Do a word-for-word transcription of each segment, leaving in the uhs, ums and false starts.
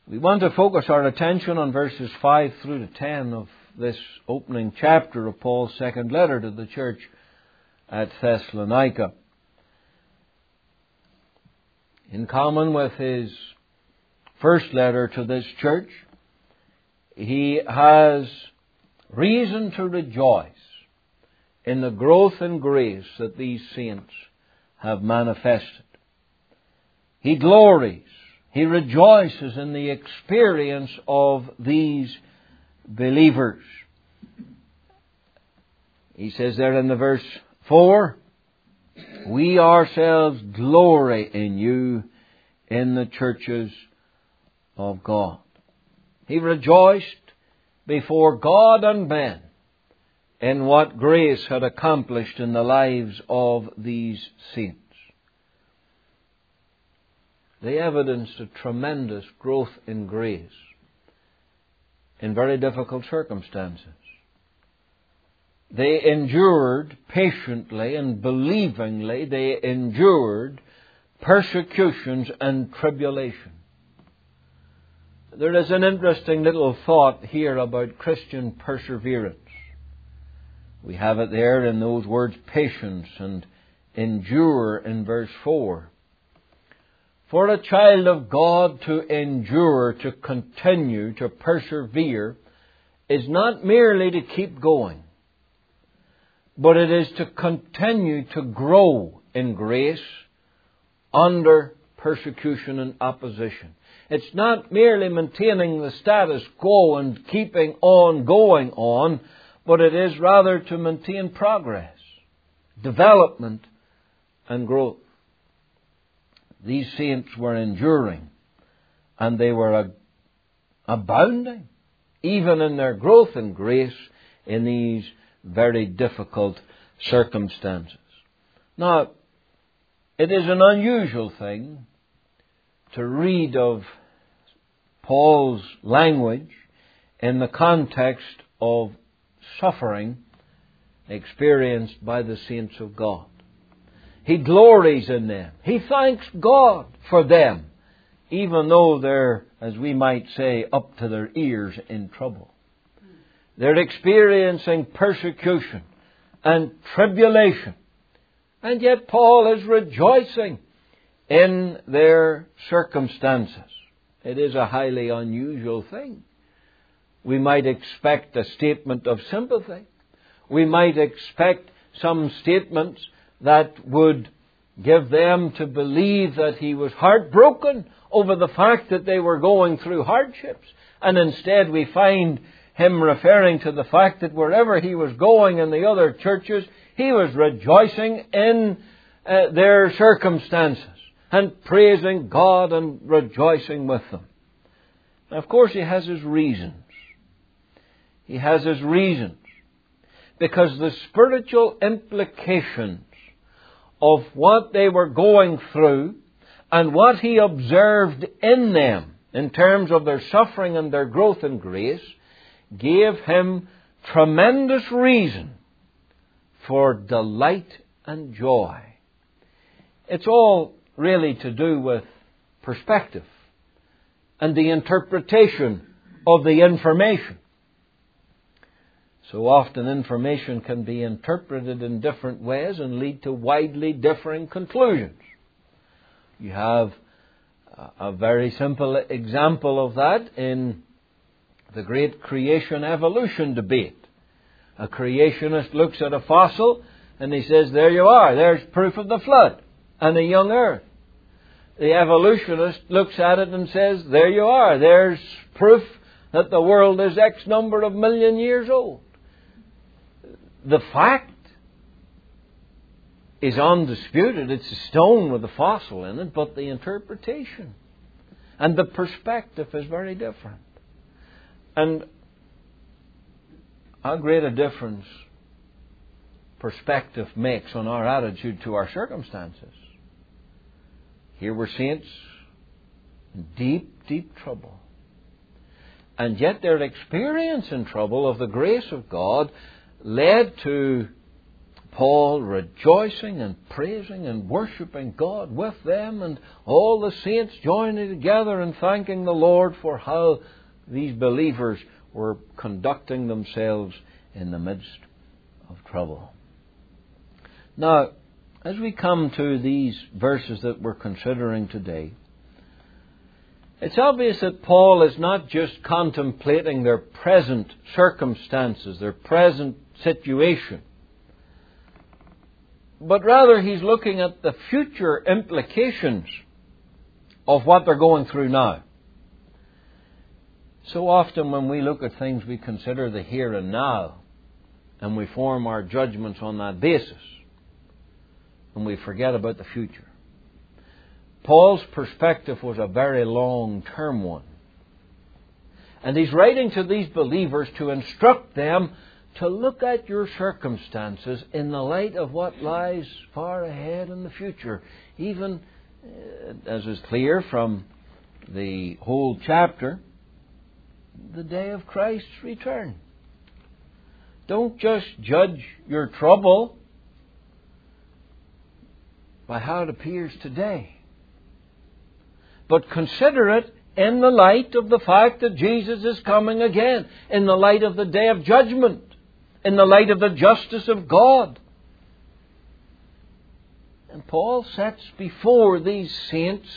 We want to focus our attention on verses five through to ten of this opening chapter of Paul's second letter to the church at Thessalonica. In common with his first letter to this church, he has reason to rejoice in the growth in grace that these saints have manifested. He glories, he rejoices in the experience of these believers. He says there in the verse four, we ourselves glory in you in the churches of God. He rejoiced before God and men in what grace had accomplished in the lives of these saints. They evidenced a tremendous growth in grace in very difficult circumstances. They endured patiently and believingly, they endured persecutions and tribulation. There is an interesting little thought here about Christian perseverance. We have it there in those words patience and endure in verse four. For a child of God to endure, to continue, to persevere, is not merely to keep going, but it is to continue to grow in grace under persecution and opposition. It's not merely maintaining the status quo and keeping on going on, but it is rather to maintain progress, development, and growth. These saints were enduring, and they were abounding, even in their growth in grace, in these very difficult circumstances. Now, it is an unusual thing to read of Paul's language in the context of suffering experienced by the saints of God. He glories in them. He thanks God for them, even though they're, as we might say, up to their ears in trouble. They're experiencing persecution and tribulation. And yet Paul is rejoicing in their circumstances. It is a highly unusual thing. We might expect a statement of sympathy. We might expect some statements that would give them to believe that he was heartbroken over the fact that they were going through hardships. And instead we find him referring to the fact that wherever he was going in the other churches, he was rejoicing in uh, their circumstances and praising God and rejoicing with them. Now, of course, he has his reasons. He has his reasons. Because the spiritual implications of what they were going through and what he observed in them in terms of their suffering and their growth in grace gave him tremendous reason for delight and joy. It's all really to do with perspective and the interpretation of the information. So often information can be interpreted in different ways and lead to widely differing conclusions. You have a very simple example of that in the great creation-evolution debate. A creationist looks at a fossil and he says, there you are, there's proof of the flood and a young earth. The evolutionist looks at it and says, there you are, there's proof that the world is X number of million years old. The fact is undisputed. It's a stone with a fossil in it, but the interpretation and the perspective is very different. And how great a difference perspective makes on our attitude to our circumstances. Here were saints in deep, deep trouble. And yet their experience in trouble of the grace of God led to Paul rejoicing and praising and worshipping God with them, and all the saints joining together and thanking the Lord for how these believers were conducting themselves in the midst of trouble. Now, as we come to these verses that we're considering today, it's obvious that Paul is not just contemplating their present circumstances, their present situation, but rather he's looking at the future implications of what they're going through now. So often when we look at things, we consider the here and now, and we form our judgments on that basis, and we forget about the future. Paul's perspective was a very long-term one. And he's writing to these believers to instruct them to look at your circumstances in the light of what lies far ahead in the future. Even, as is clear from the whole chapter, the day of Christ's return. Don't just judge your trouble by how it appears today, but consider it in the light of the fact that Jesus is coming again, in the light of the day of judgment, in the light of the justice of God. And Paul sets before these saints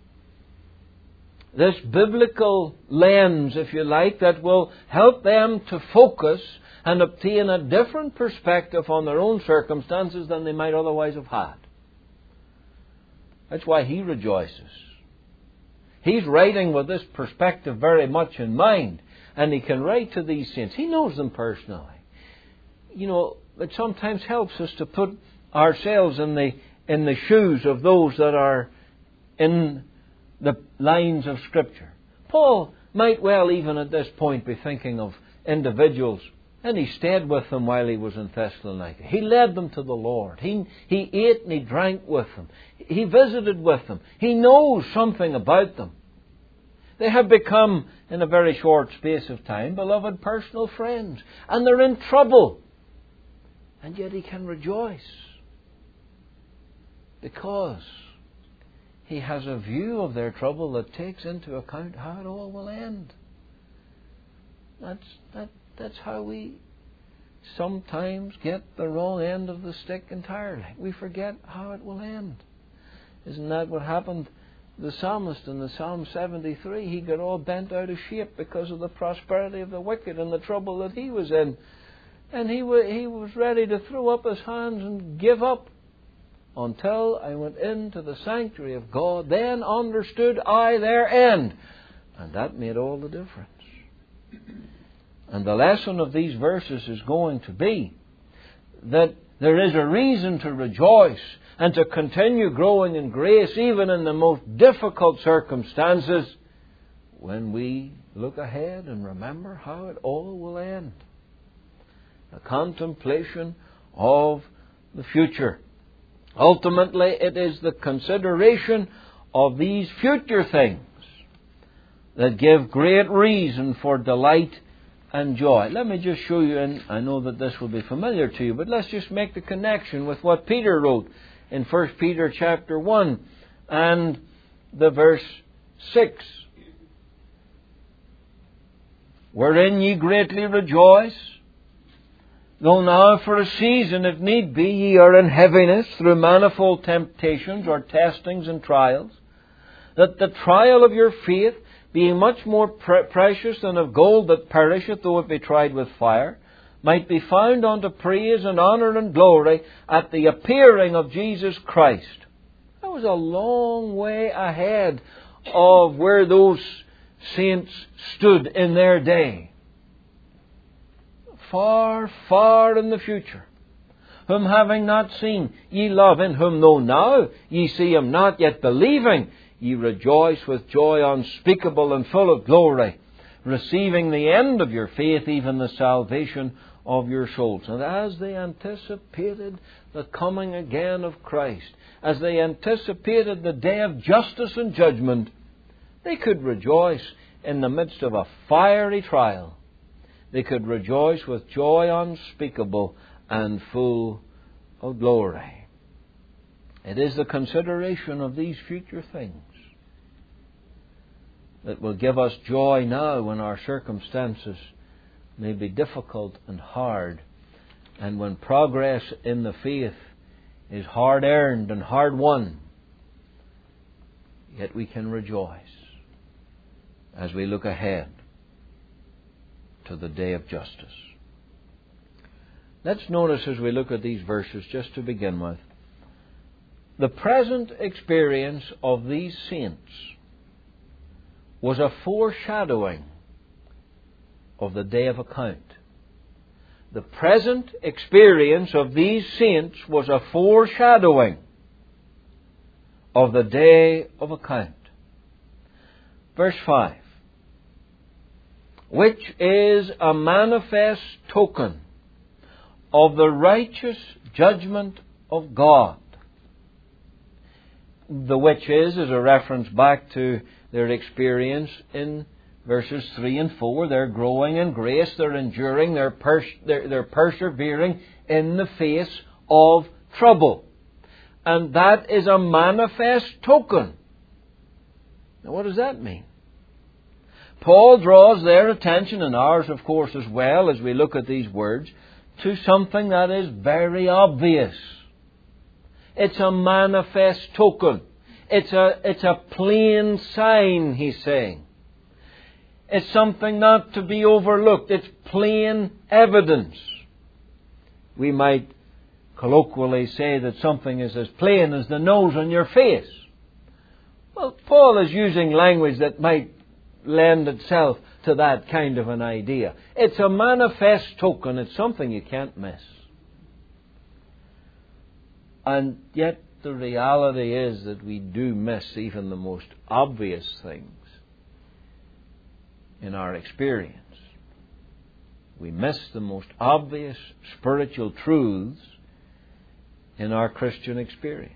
this biblical lens, if you like, that will help them to focus and obtain a different perspective on their own circumstances than they might otherwise have had. That's why he rejoices. He's writing with this perspective very much in mind, and he can write to these saints. He knows them personally. You know, it sometimes helps us to put ourselves in the in the shoes of those that are in the lines of Scripture. Paul might well even at this point be thinking of individuals, and he stayed with them while he was in Thessalonica. He led them to the Lord. He, he ate and he drank with them. He visited with them. He knows something about them. They have become, in a very short space of time, beloved personal friends. And they're in trouble. And yet he can rejoice, because he has a view of their trouble that takes into account how it all will end. That's, that, that's how we sometimes get the wrong end of the stick entirely. We forget how it will end. Isn't that what happened to the psalmist in the Psalm seventy-three? He got all bent out of shape because of the prosperity of the wicked and the trouble that he was in. And he, w- he was ready to throw up his hands and give up. Until I went into the sanctuary of God, then understood I their end. And that made all the difference. And the lesson of these verses is going to be that there is a reason to rejoice and to continue growing in grace even in the most difficult circumstances when we look ahead and remember how it all will end. The contemplation of the future. Ultimately, it is the consideration of these future things that give great reason for delight and joy. Let me just show you, and I know that this will be familiar to you, but let's just make the connection with what Peter wrote in First Peter chapter one and the verse six. Wherein ye greatly rejoice, though now for a season, if need be, ye are in heaviness through manifold temptations or testings and trials, that the trial of your faith, being much more pre- precious than of gold that perisheth, though it be tried with fire, might be found unto praise and honour and glory at the appearing of Jesus Christ. That was a long way ahead of where those saints stood in their day. Far, far in the future. Whom having not seen, ye love, in whom though now ye see him not, yet believing, ye rejoice with joy unspeakable and full of glory, receiving the end of your faith, even the salvation of your souls. And as they anticipated the coming again of Christ, as they anticipated the day of justice and judgment, they could rejoice in the midst of a fiery trial. They could rejoice with joy unspeakable and full of glory. It is the consideration of these future things that will give us joy now when our circumstances may be difficult and hard, and when progress in the faith is hard earned and hard won. Yet we can rejoice as we look ahead to the day of justice. Let's notice as we look at these verses, just to begin with, the present experience of these saints was a foreshadowing of the day of account. The present experience of these saints was a foreshadowing of the day of account. Verse five. Which is a manifest token of the righteous judgment of God. The which is, is a reference back to their experience in verses three and four. They're growing in grace, they're enduring, they're, pers- they're, they're persevering in the face of trouble. And that is a manifest token. Now what does that mean? Paul draws their attention, and ours of course as well, as we look at these words, to something that is very obvious. It's a manifest token. It's a, it's a plain sign, he's saying. It's something not to be overlooked. It's plain evidence. We might colloquially say that something is as plain as the nose on your face. Well, Paul is using language that might lend itself to that kind of an idea. It's a manifest token. It's something you can't miss. And yet the reality is that we do miss even the most obvious things in our experience. We miss the most obvious spiritual truths in our Christian experience.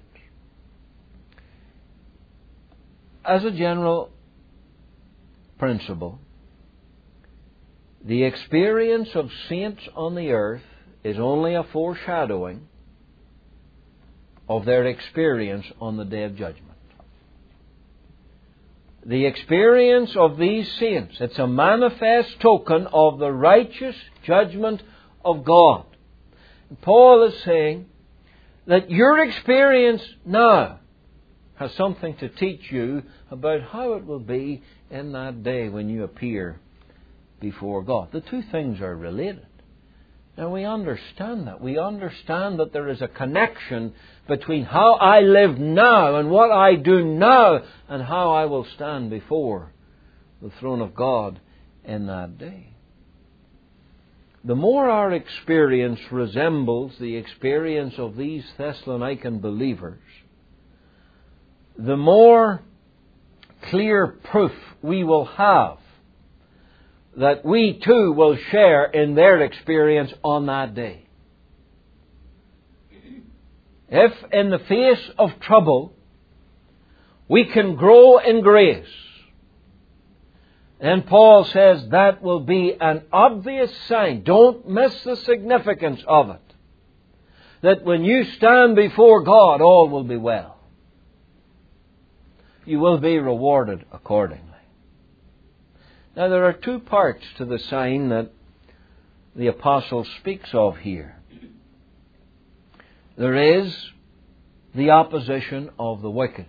As a general principle, the experience of saints on the earth is only a foreshadowing of their experience on the day of judgment. The experience of these saints, it's a manifest token of the righteous judgment of God. Paul is saying that your experience now has something to teach you about how it will be in that day when you appear before God. The two things are related. Now we understand that. We understand that there is a connection between how I live now and what I do now and how I will stand before the throne of God in that day. The more our experience resembles the experience of these Thessalonican believers, the more clear proof we will have that we too will share in their experience on that day. If in the face of trouble we can grow in grace, then Paul says that will be an obvious sign. Don't miss the significance of it. That when you stand before God, all will be well. You will be rewarded accordingly. Now there are two parts to the sign that the apostle speaks of here. There is the opposition of the wicked.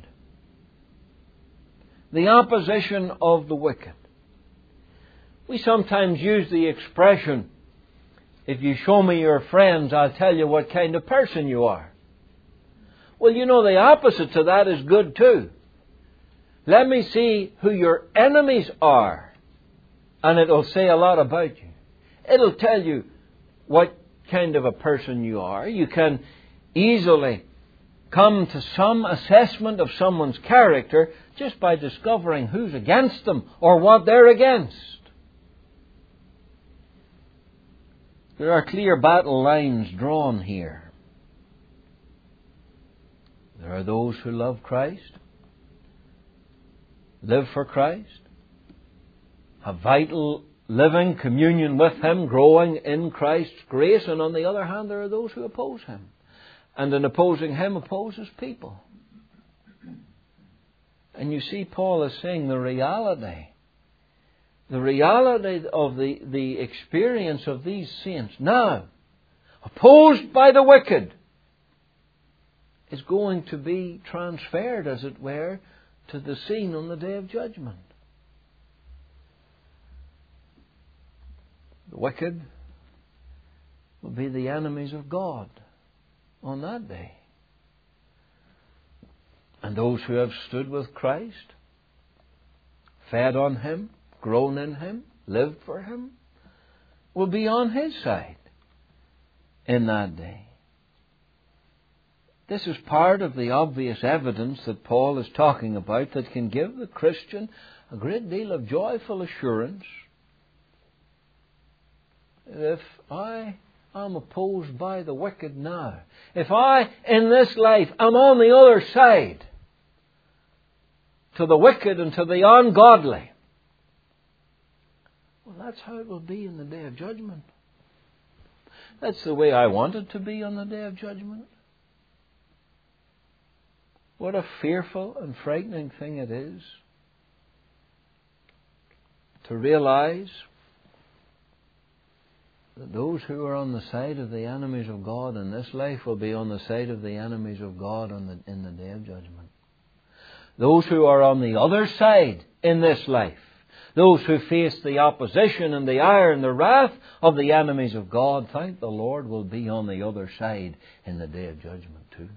The opposition of the wicked. We sometimes use the expression, if you show me your friends, I'll tell you what kind of person you are. Well, you know, the opposite to that is good too. Let me see who your enemies are, and it'll say a lot about you. It'll tell you what kind of a person you are. You can easily come to some assessment of someone's character just by discovering who's against them or what they're against. There are clear battle lines drawn here. There are those who love Christ, live for Christ, have vital living communion with Him, growing in Christ's grace, and on the other hand there are those who oppose Him. and in opposing Him opposes people. And you see, Paul is saying the reality, the reality of the, the experience of these saints now, opposed by the wicked, is going to be transferred, as it were, to the scene on the day of judgment. The wicked will be the enemies of God on that day. And those who have stood with Christ, fed on Him, grown in Him, lived for Him, will be on His side in that day. This is part of the obvious evidence that Paul is talking about that can give the Christian a great deal of joyful assurance. If I am opposed by the wicked now, if I, in this life, am on the other side to the wicked and to the ungodly, well, that's how it will be in the day of judgment. That's the way I want it to be on the day of judgment. What a fearful and frightening thing it is to realize that those who are on the side of the enemies of God in this life will be on the side of the enemies of God on the, in the day of judgment. Those who are on the other side in this life, those who face the opposition and the ire and the wrath of the enemies of God, thank the Lord, will be on the other side in the day of judgment too.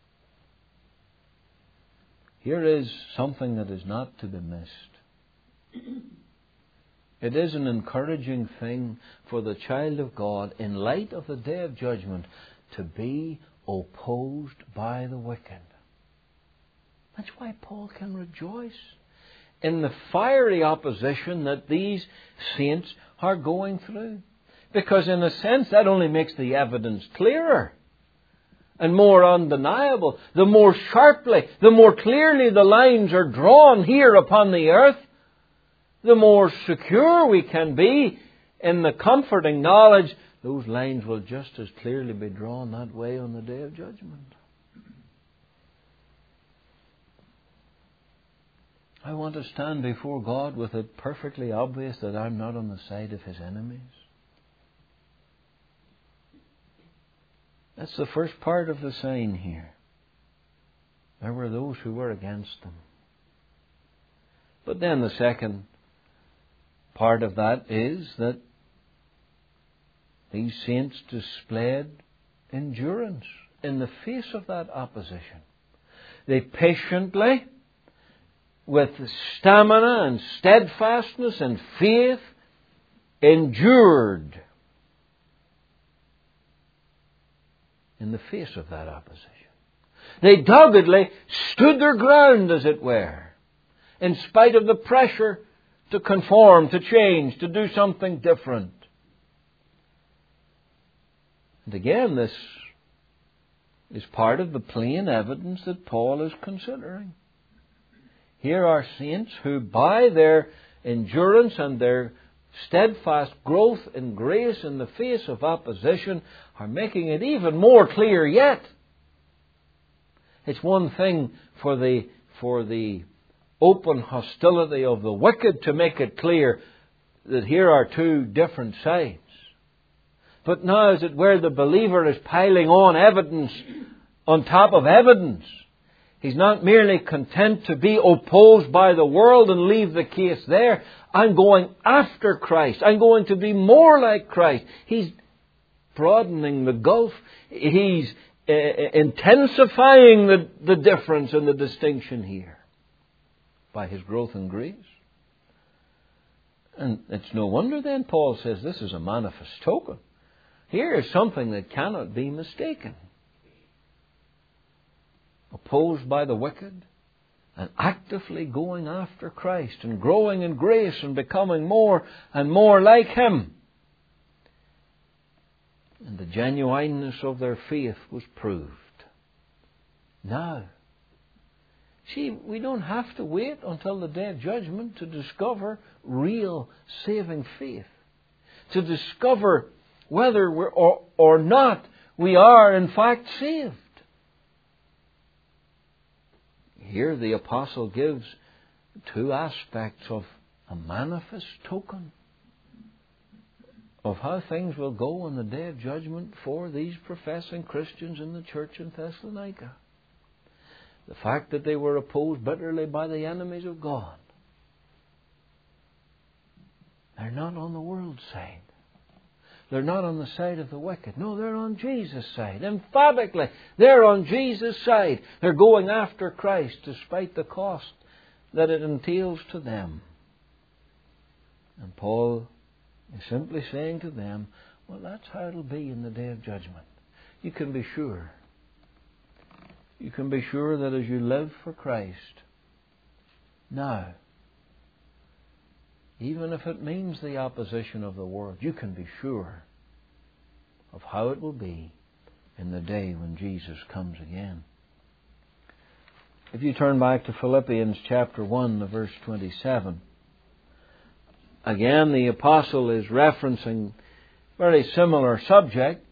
Here is something that is not to be missed. It is an encouraging thing for the child of God, in light of the day of judgment, to be opposed by the wicked. That's why Paul can rejoice in the fiery opposition that these saints are going through. Because in a sense, that only makes the evidence clearer and more undeniable. The more sharply, the more clearly the lines are drawn here upon the earth, the more secure we can be in the comforting knowledge those lines will just as clearly be drawn that way on the day of judgment. I want to stand before God with it perfectly obvious that I'm not on the side of His enemies. That's the first part of the sign here. There were those who were against them. But then the second part of that is that these saints displayed endurance in the face of that opposition. They patiently, with stamina and steadfastness and faith, endured in the face of that opposition. They doggedly stood their ground, as it were, in spite of the pressure to conform, to change, to do something different. And again, this is part of the plain evidence that Paul is considering. Here are saints who, by their endurance and their steadfast growth in grace in the face of opposition, are making it even more clear yet. It's one thing for the, for the open hostility of the wicked to make it clear that here are two different sides. But now, as it were, the believer is piling on evidence on top of evidence. He's not merely content to be opposed by the world and leave the case there. I'm going after Christ. I'm going to be more like Christ. He's broadening the gulf. He's uh, intensifying the, the difference and the distinction here by his growth in grace. And it's no wonder then Paul says this is a manifest token. Here is something that cannot be mistaken. Opposed by the wicked and actively going after Christ and growing in grace and becoming more and more like Him. And the genuineness of their faith was proved. Now, see, we don't have to wait until the day of judgment to discover real saving faith. To discover whether we're or, or not we are in fact saved. here the apostle gives two aspects of a manifest token of how things will go on the day of judgment for these professing Christians in the church in Thessalonica. The fact that they were opposed bitterly by the enemies of God. They're not on the world's side. They're not on the side of the wicked. No, they're on Jesus' side. Emphatically, they're on Jesus' side. They're going after Christ despite the cost that it entails to them. And Paul is simply saying to them, well, that's how it'll be in the day of judgment. You can be sure. You can be sure that as you live for Christ, now, even if it means the opposition of the world, you can be sure of how it will be in the day when Jesus comes again. If you turn back to Philippians chapter one, the verse twenty-seven, again the apostle is referencing a very similar subject.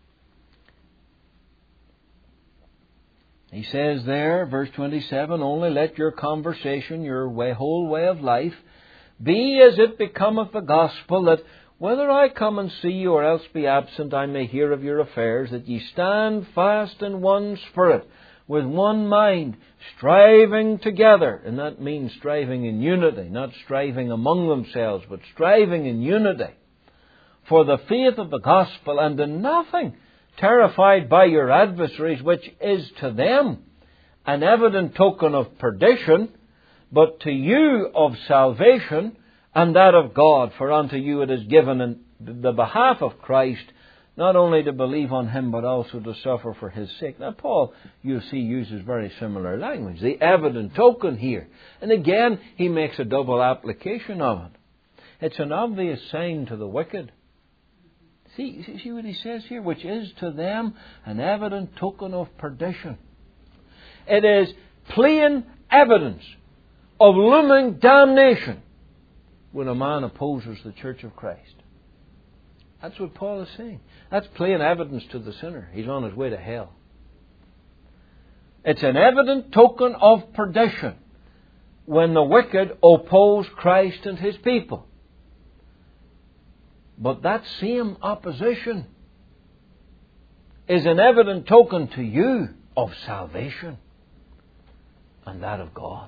He says there, verse twenty-seven, only let your conversation, your way, whole way of life, be as it becometh the gospel, that whether I come and see you or else be absent, I may hear of your affairs, that ye stand fast in one spirit, with one mind, striving together. And that means striving in unity, not striving among themselves, but striving in unity. For the faith of the gospel, and in nothing terrified by your adversaries, which is to them an evident token of perdition, but to you of salvation, and that of God. For unto you it is given in the behalf of Christ, not only to believe on Him, but also to suffer for His sake. Now, Paul, you see, uses very similar language. The evident token here. And again, he makes a double application of it. It's an obvious sign to the wicked. See, see what he says here? Which is to them an evident token of perdition. It is plain evidence of looming damnation when a man opposes the Church of Christ. That's what Paul is saying. That's plain evidence to the sinner. He's on his way to hell. It's an evident token of perdition when the wicked oppose Christ and His people. But that same opposition is an evident token to you of salvation and that of God.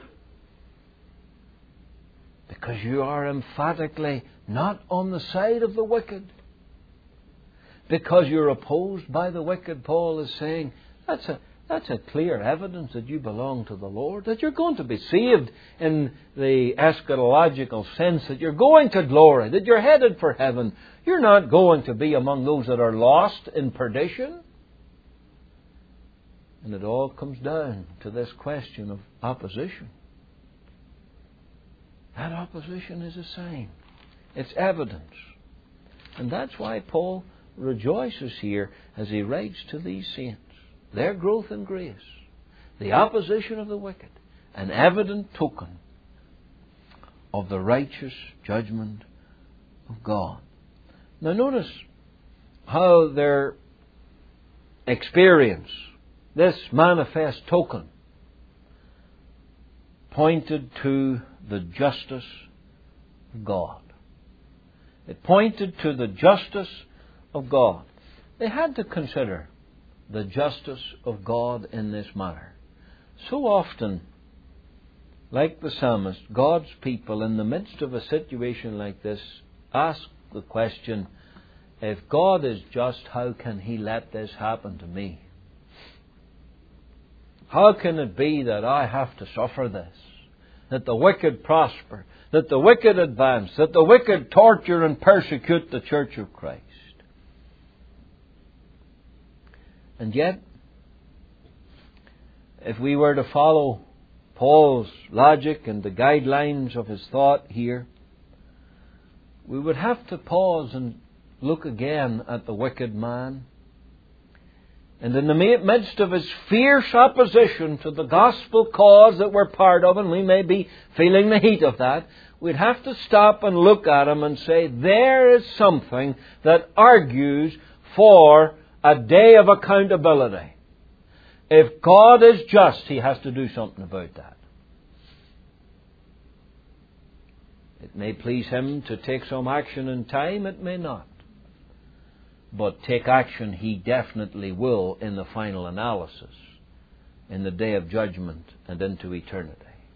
Because you are emphatically not on the side of the wicked. Because you're opposed by the wicked, Paul is saying, that's a, that's a clear evidence that you belong to the Lord, that you're going to be saved in the eschatological sense, that you're going to glory, that you're headed for heaven. You're not going to be among those that are lost in perdition. And it all comes down to this question of opposition. That opposition is a sign. It's evidence. And that's why Paul rejoices here as he writes to these saints. Their growth in grace, the opposition of the wicked, an evident token of the righteous judgment of God. Now notice how their experience, this manifest token, pointed to the justice of God. It pointed to the justice of God. They had to consider the justice of God in this matter. So often, like the psalmist, God's people in the midst of a situation like this ask the question, if God is just, how can He let this happen to me? How can it be that I have to suffer this? That the wicked prosper, that the wicked advance, that the wicked torture and persecute the Church of Christ. And yet, if we were to follow Paul's logic and the guidelines of his thought here, we would have to pause and look again at the wicked man. And in the midst of his fierce opposition to the gospel cause that we're part of, and we may be feeling the heat of that, we'd have to stop and look at him and say, there is something that argues for a day of accountability. If God is just, He has to do something about that. It may please Him to take some action in time, it may not. But take action He definitely will in the final analysis, in the day of judgment and into eternity.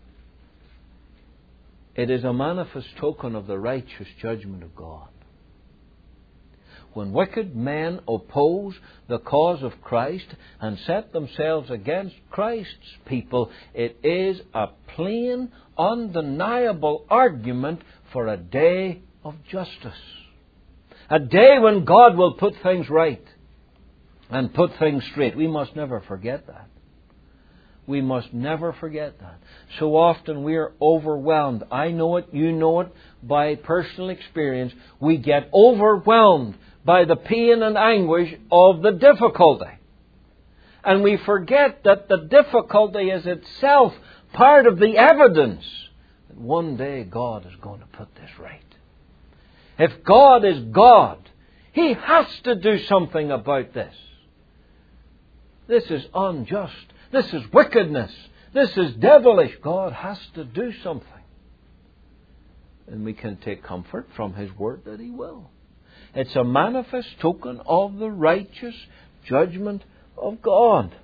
It is a manifest token of the righteous judgment of God. When wicked men oppose the cause of Christ and set themselves against Christ's people, it is a plain, undeniable argument for a day of justice. A day when God will put things right and put things straight. We must never forget that. We must never forget that. So often we are overwhelmed. I know it, you know it, by personal experience. We get overwhelmed by the pain and anguish of the difficulty. And we forget that the difficulty is itself part of the evidence that one day God is going to put this right. If God is God, He has to do something about this. This is unjust. This is wickedness. This is devilish. God has to do something. And we can take comfort from His word that He will. It's a manifest token of the righteous judgment of God.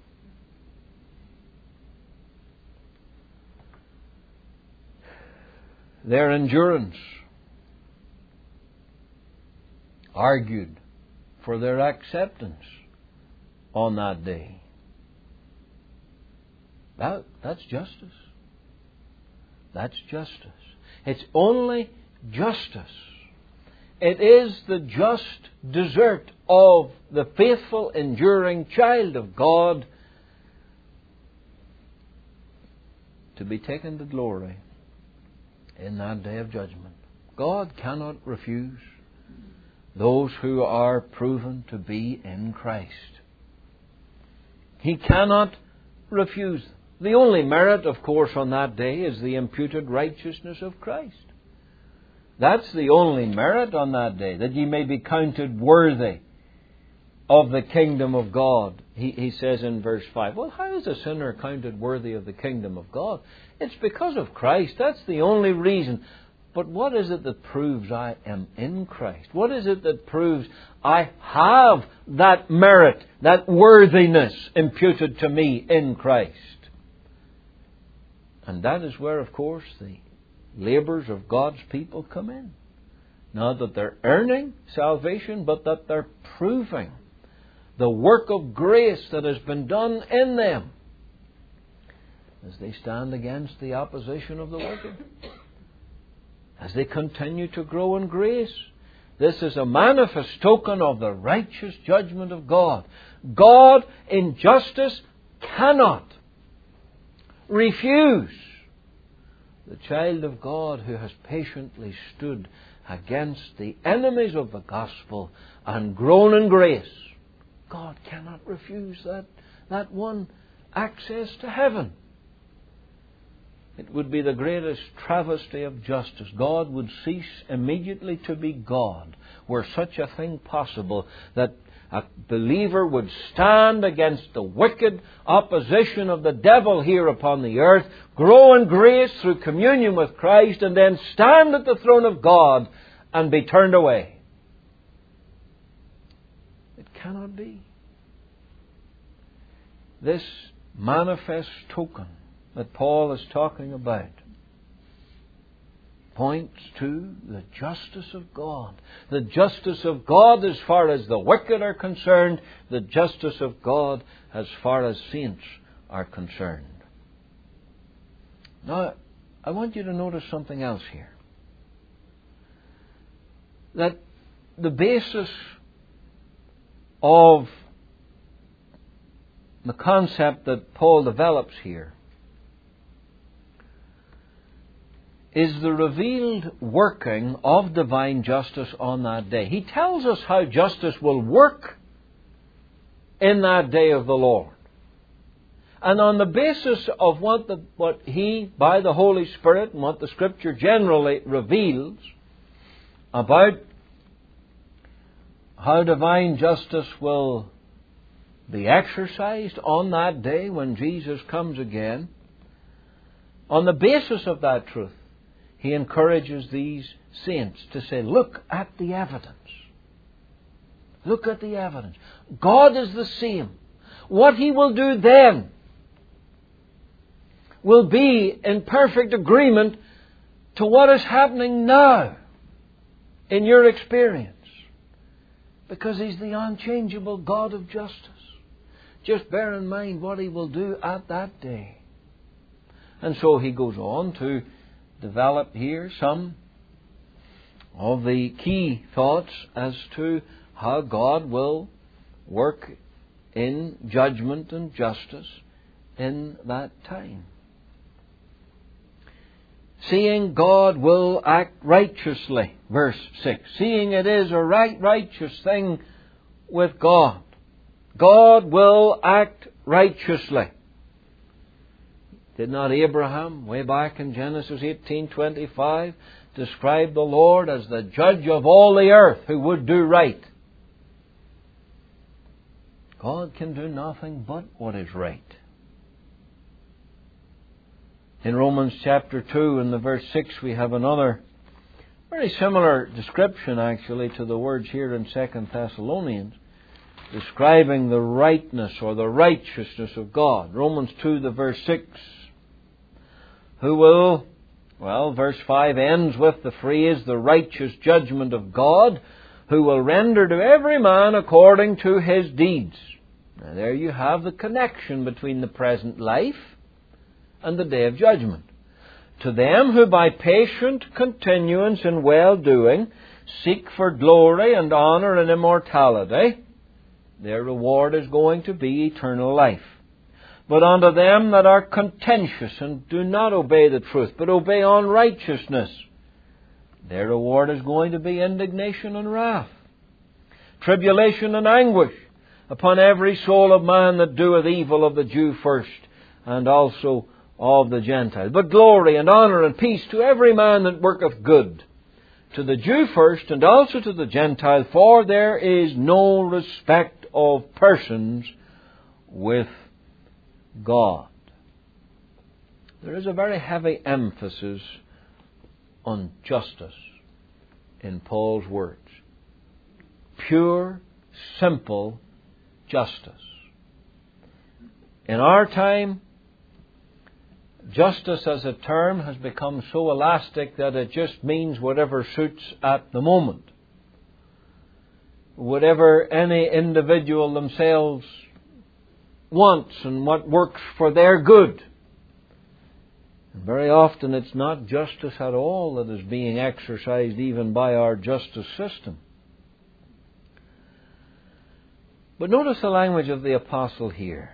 Their endurance argued for their acceptance on that day. That, that's justice. That's justice. It's only justice. It is the just desert of the faithful, enduring child of God to be taken to glory in that day of judgment. God cannot refuse those who are proven to be in Christ. He cannot refuse them. The only merit, of course, on that day is the imputed righteousness of Christ. That's the only merit on that day, that ye may be counted worthy of the kingdom of God. He, he says in verse five, well, how is a sinner counted worthy of the kingdom of God? It's because of Christ. That's the only reason. But what is it that proves I am in Christ? What is it that proves I have that merit, that worthiness imputed to me in Christ? And that is where, of course, the labours of God's people come in. Not that they're earning salvation, but that they're proving the work of grace that has been done in them as they stand against the opposition of the wicked. As they continue to grow in grace. This is a manifest token of the righteous judgment of God. God in justice cannot refuse the child of God who has patiently stood against the enemies of the gospel and grown in grace. God cannot refuse that, that one access to heaven. It would be the greatest travesty of justice. God would cease immediately to be God were such a thing possible, that a believer would stand against the wicked opposition of the devil here upon the earth, grow in grace through communion with Christ, and then stand at the throne of God and be turned away. It cannot be. This manifest token that Paul is talking about points to the justice of God. The justice of God as far as the wicked are concerned, the justice of God as far as saints are concerned. Now, I want you to notice something else here. That the basis of the concept that Paul develops here is the revealed working of divine justice on that day. He tells us how justice will work in that day of the Lord. And on the basis of what, the, what he, by the Holy Spirit, and what the Scripture generally reveals about how divine justice will be exercised on that day when Jesus comes again. On the basis of that truth, he encourages these saints to say, look at the evidence. Look at the evidence. God is the same. What he will do then will be in perfect agreement to what is happening now in your experience. Because he's the unchangeable God of justice. Just bear in mind what he will do at that day. And so he goes on to develop here some of the key thoughts as to how God will work in judgment and justice in that time. Seeing God will act righteously, verse six. Seeing it is a right righteous thing with God. God will act righteously. Did not Abraham, way back in Genesis eighteen twenty-five, describe the Lord as the judge of all the earth who would do right? God can do nothing but what is right. In Romans chapter two and the verse six we have another very similar description actually to the words here in Second Thessalonians, describing the rightness or the righteousness of God. Romans two, the verse six. Who will, well, verse five ends with the phrase, the righteous judgment of God, who will render to every man according to his deeds. Now there you have the connection between the present life and the day of judgment. To them who by patient continuance in well-doing seek for glory and honour and immortality, their reward is going to be eternal life. But unto them that are contentious and do not obey the truth, but obey unrighteousness, their reward is going to be indignation and wrath, tribulation and anguish upon every soul of man that doeth evil, of the Jew first, and also of the Gentile. But glory and honour and peace to every man that worketh good, to the Jew first, and also to the Gentile, for there is no respect of persons with God. There is a very heavy emphasis on justice in Paul's words. Pure, simple justice. In our time, justice as a term has become so elastic that it just means whatever suits at the moment. Whatever any individual themselves wants and what works for their good. And very often it's not justice at all that is being exercised even by our justice system. But notice the language of the apostle here.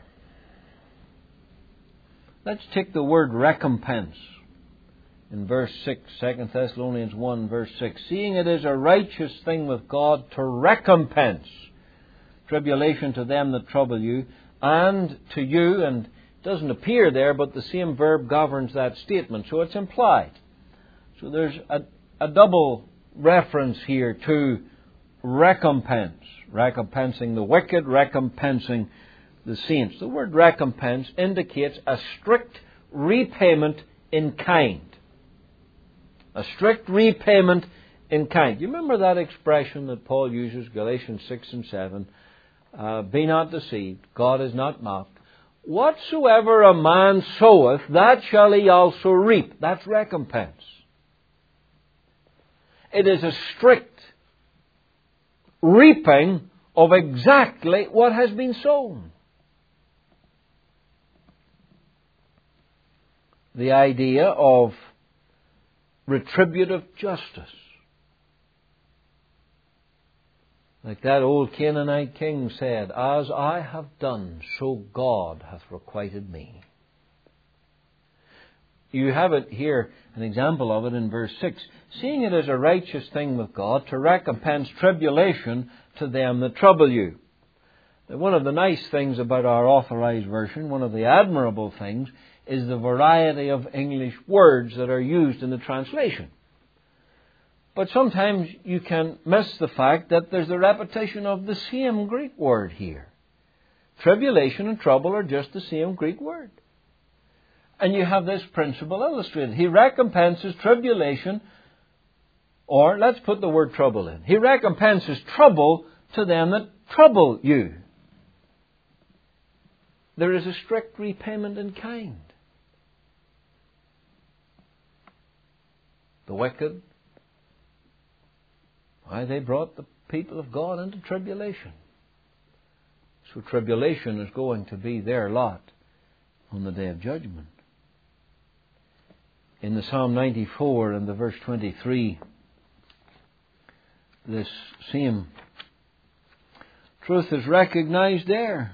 Let's take the word recompense in verse six, Second Thessalonians one, verse six. Seeing it is a righteous thing with God to recompense tribulation to them that trouble you, and to you, and it doesn't appear there, but the same verb governs that statement, so it's implied. So there's a, a double reference here to recompense, recompensing the wicked, recompensing the saints. The word recompense indicates a strict repayment in kind. A strict repayment in kind. You remember that expression that Paul uses, Galatians six and seven, uh, be not deceived, God is not mocked. Whatsoever a man soweth, that shall he also reap. That's recompense. It is a strict reaping of exactly what has been sown. The idea of retributive justice. Like that old Canaanite king said, as I have done, so God hath requited me. You have it here, an example of it in verse six. Seeing it as a righteous thing with God to recompense tribulation to them that trouble you. Now, one of the nice things about our Authorized Version, one of the admirable things, is the variety of English words that are used in the translation. But sometimes you can miss the fact that there's a repetition of the same Greek word here. Tribulation and trouble are just the same Greek word. And you have this principle illustrated. He recompenses tribulation, or let's put the word trouble in. He recompenses trouble to them that trouble you. There is a strict repayment in kind. The wicked, why, they brought the people of God into tribulation. So tribulation is going to be their lot on the day of judgment. In the Psalm ninety-four and the verse twenty-three, this same truth is recognized there.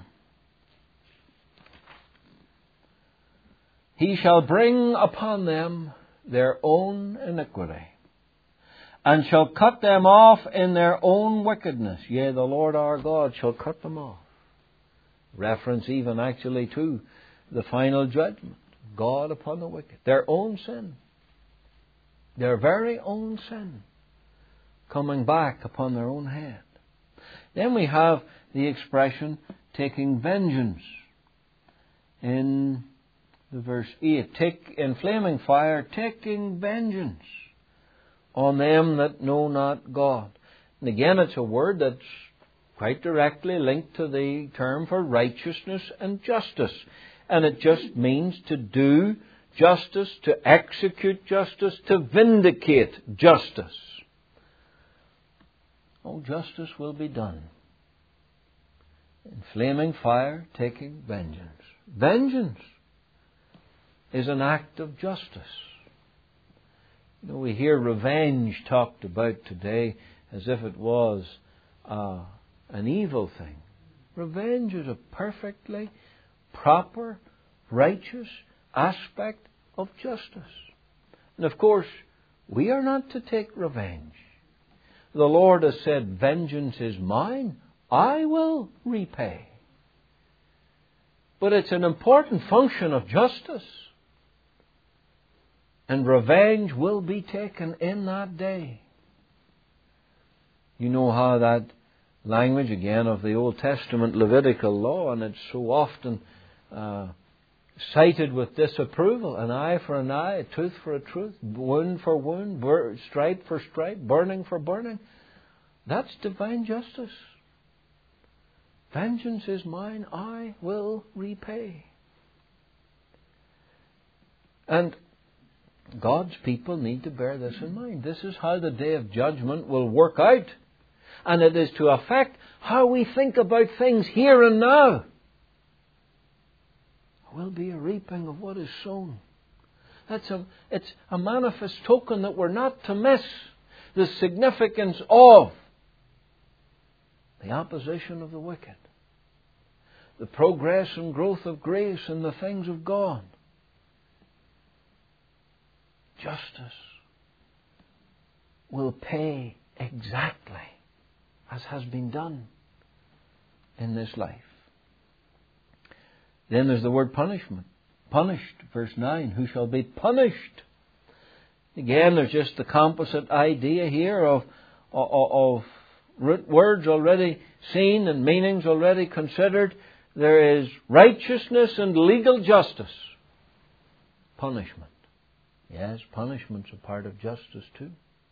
He shall bring upon them their own iniquity, and shall cut them off in their own wickedness. Yea, the Lord our God shall cut them off. Reference even actually to the final judgment. God upon the wicked. Their own sin. Their very own sin. Coming back upon their own head. Then we have the expression taking vengeance. In the verse eight. Take, in flaming fire, taking vengeance on them that know not God. And again, it's a word that's quite directly linked to the term for righteousness and justice. And it just means to do justice, to execute justice, to vindicate justice. Oh, justice will be done. In flaming fire, taking vengeance. Vengeance is an act of justice. You know, we hear revenge talked about today as if it was uh, an evil thing. Revenge is a perfectly proper, righteous aspect of justice. And of course, we are not to take revenge. The Lord has said, vengeance is mine, I will repay. But it's an important function of justice. And revenge will be taken in that day. You know how that language, again, of the Old Testament Levitical law, and it's so often uh, cited with disapproval. An eye for an eye, a tooth for a tooth, wound for wound, bur- stripe for stripe, burning for burning. That's divine justice. Vengeance is mine, I will repay. And God's people need to bear this in mind. This is how the day of judgment will work out. And it is to affect how we think about things here and now. There will be a reaping of what is sown. That's a, it's a manifest token that we're not to miss the significance of the opposition of the wicked. The progress and growth of grace in the things of God. Justice will pay exactly as has been done in this life. Then there's the word punishment. Punished, verse nine. Who shall be punished? Again, there's just the composite idea here of, of, of root words already seen and meanings already considered. There is righteousness and legal justice. Punishment. Yes, punishment's a part of justice too.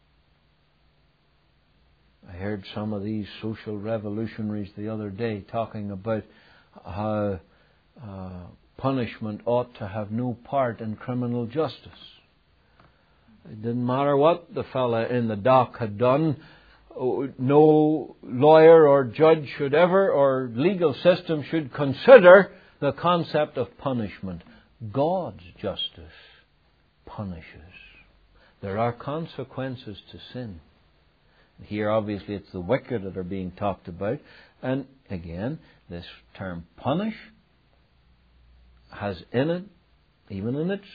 I heard some of these social revolutionaries the other day talking about how uh, punishment ought to have no part in criminal justice. It didn't matter what the fella in the dock had done. No lawyer or judge should ever, or legal system should consider the concept of punishment. God's justice punishes. There are consequences to sin. Here, obviously, it's the wicked that are being talked about. And again, this term punish has in it, even in its,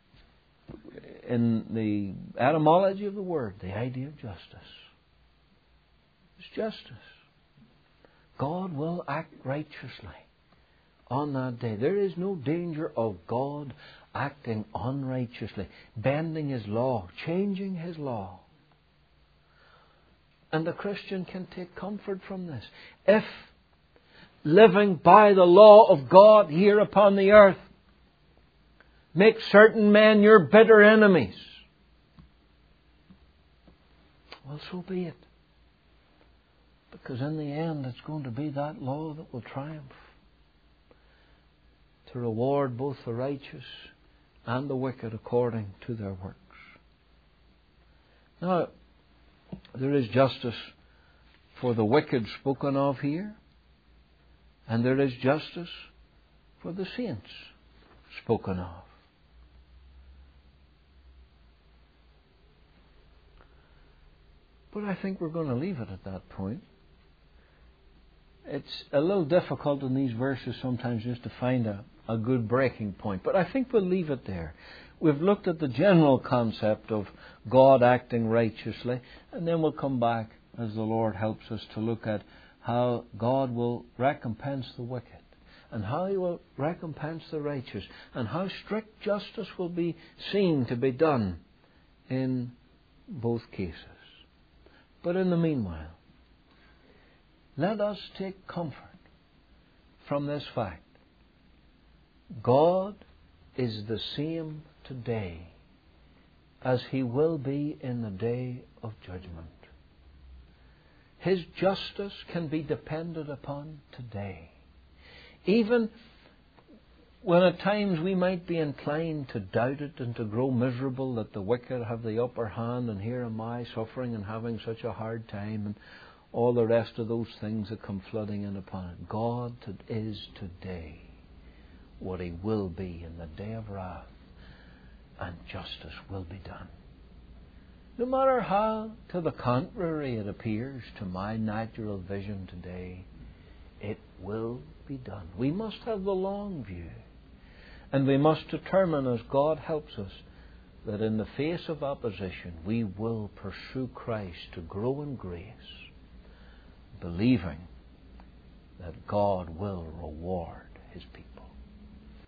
in the etymology of the word, the idea of justice. It's justice. God will act righteously on that day. There is no danger of God acting unrighteously, bending His law, changing His law. And the Christian can take comfort from this. If living by the law of God here upon the earth. Make certain men your bitter enemies. Well, so be it. Because in the end, it's going to be that law that will triumph to reward both the righteous and the wicked according to their works. Now, there is justice for the wicked spoken of here, and there is justice for the saints spoken of. But I think we're going to leave it at that point. It's a little difficult in these verses sometimes just to find a, a good breaking point. But I think we'll leave it there. We've looked at the general concept of God acting righteously, and then we'll come back, as the Lord helps us, to look at how God will recompense the wicked, and how He will recompense the righteous, and how strict justice will be seen to be done in both cases. But in the meanwhile, let us take comfort from this fact. God is the same today as He will be in the day of judgment. His justice can be depended upon today. Even when at times we might be inclined to doubt it and to grow miserable that the wicked have the upper hand, and here am I suffering and having such a hard time, and all the rest of those things that come flooding in upon it. God is today what He will be in the day of wrath, and justice will be done. No matter how to the contrary it appears to my natural vision today, it will be done. We must have the long view, and we must determine, as God helps us, that in the face of opposition we will pursue Christ to grow in grace, believing that God will reward His people.